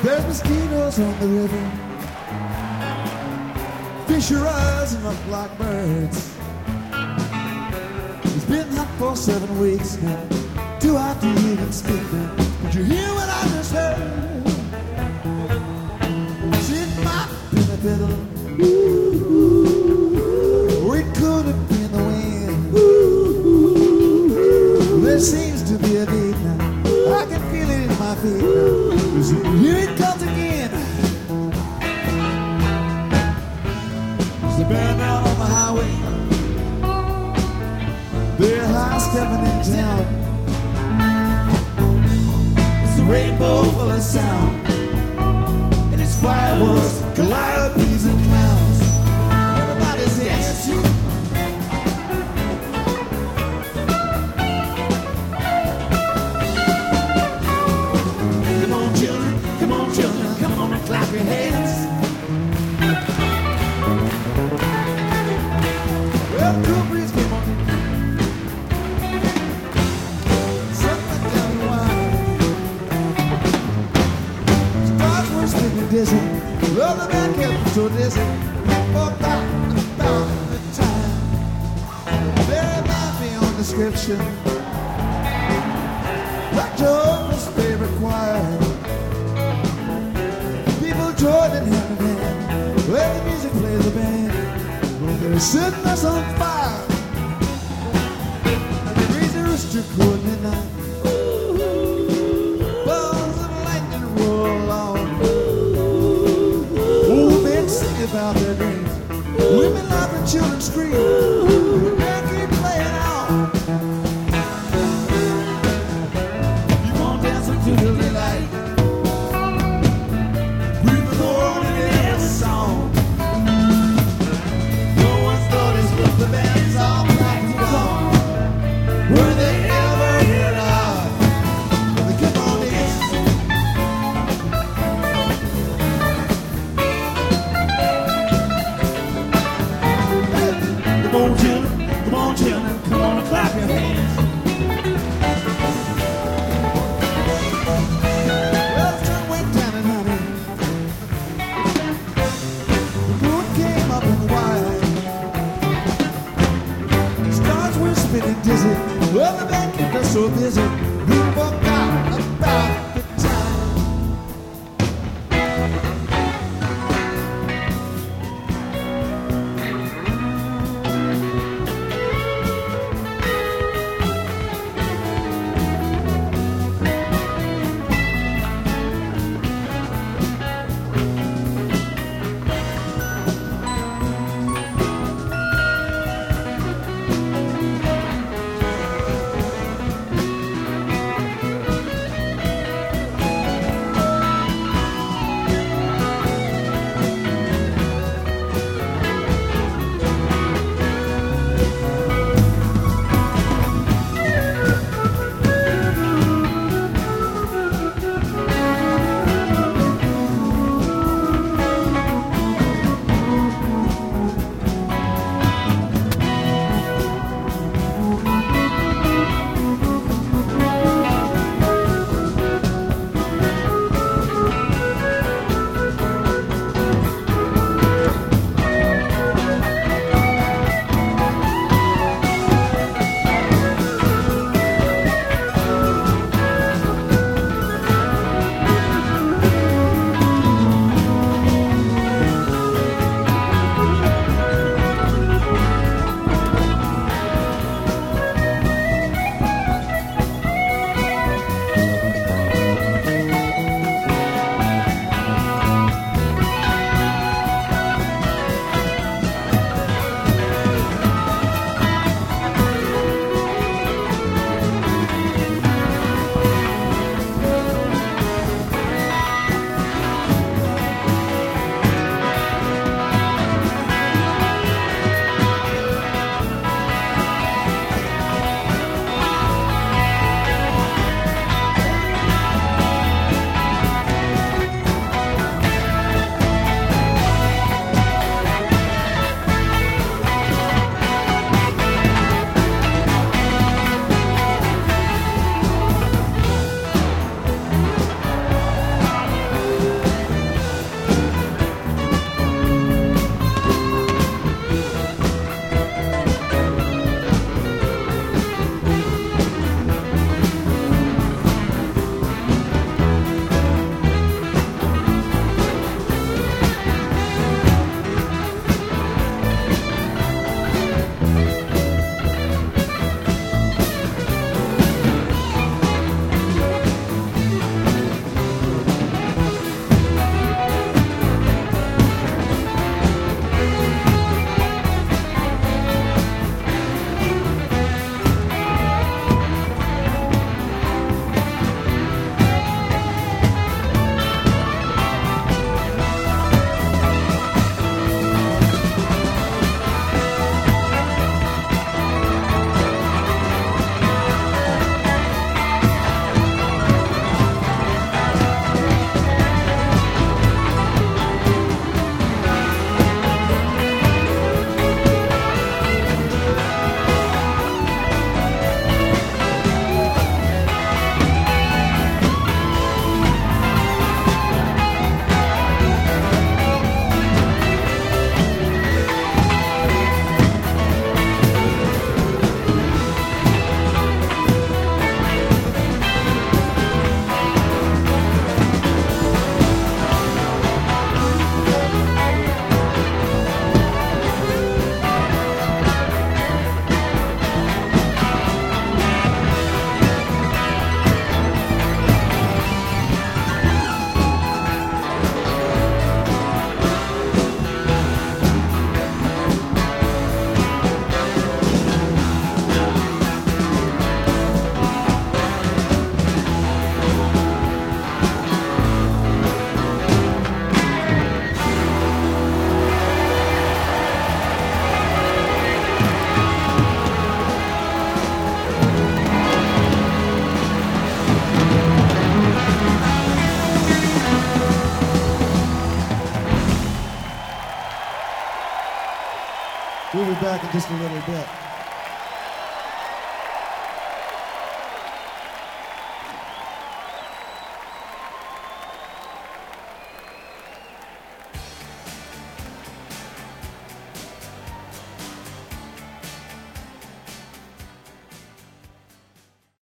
There's mosquitoes on the river. Fish are rising up like birds. It's been hot for 7 weeks now. Too hot to even speak now. Did you hear what I just heard? It might have been a fiddle. Or it could have been the wind. There seems to be a beat now. I can feel it in my feet now. Here it comes again. It's the band out on the highway. They're high stepping in town. It's the rainbow full of sound. And it's fireworks, calliopes and clowns. Everybody's dancing. Clap your hands. Well, cool breeze came on. Something down the wine. Stars were spinning dizzy. Well, the man kept so dizzy. For about the time. There might be on description. Like Joe's favorite choir. Jordan hand in hand, where the music plays the band, where they're setting us on fire. Crazy rooster crowing midnight, balls of lightning roll on. Old men sing about their dreams, women laugh and children scream. The band keep playing on. You won't dance until the daylight. The band's all black and gone. Were they ever hit off? They keep on dancing. Come on, children, come on and clap your hands. We'll be back in just a little bit.